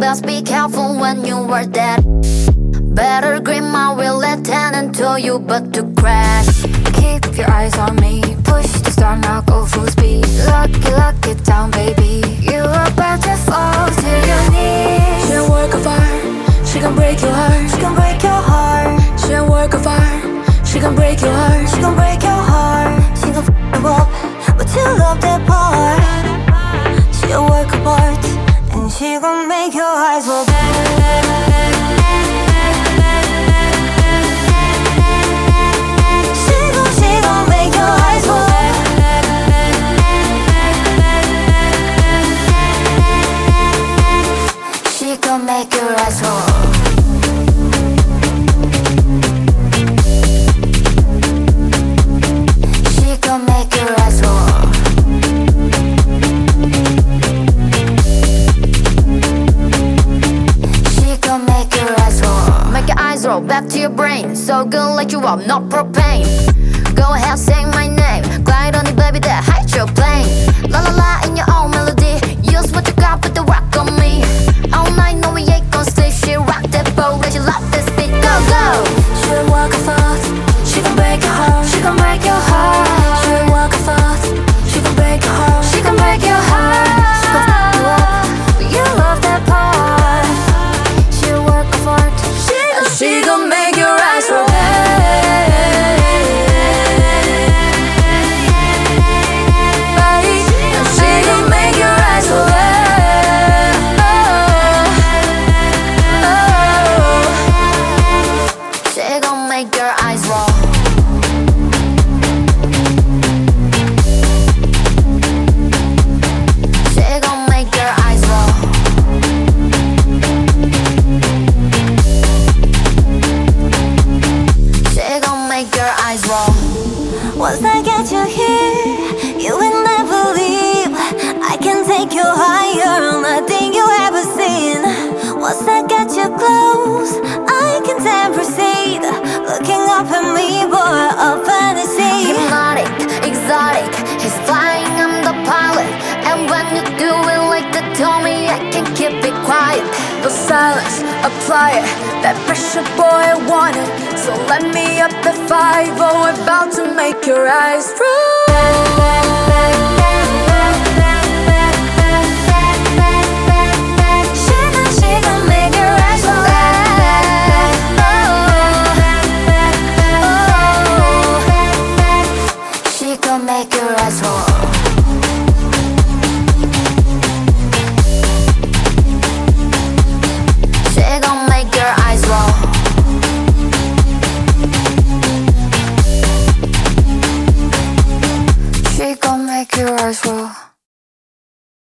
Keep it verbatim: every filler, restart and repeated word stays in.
best be careful when you are dead. Better grip my wheel, let and tell you but to crash. Keep your eyes on me, push the start, now go full speed. Lock it, lock it down, baby. You are about to fall to your knees. She a work of art, she can break your heart. She can break your heart. She a work of art, she can break your heart. She can break your heart. She can f you up, but you love that part. She a work of art, and she gon' make your eyes roll. She gon', she gon' make your eyes roll. She gon' make your eyes roll. Back to your brain, so good like you up, not propane. Go ahead, say my name. Glide on it, baby, that hydroplane. La la la in your own melody. Use what you got, put the rock on me. All night, no, we ain't gon' sleep. She rock that boat, let you love this beat. Go, go! She a work of art, she can break your heart. She can break your heart. She a work of art, she can break your heart. She can break your heart. She can f you up, but you love that part. She a work of art. She gon' make your eyes roll. She gon' make your eyes roll. She gon' make your eyes roll. She gon' make your eyes roll. Make your eyes roll. Once I get you here, you will never leave. I can take you higher on nothing you ever seen. Once I get you close, I can then proceed. Looking up at me, boy, a fantasy. Hypnotic, exotic, he's flying, I'm the pilot. And when you do it like that, tell me I can keep it quiet. The silence, apply it. That pressure, boy, I want it. So let me up the five oh, about to make your eyes roll. She gon', she gon' make your eyes roll. She gon' make your eyes roll. She gon' make your eyes roll. She gon' make your eyes roll.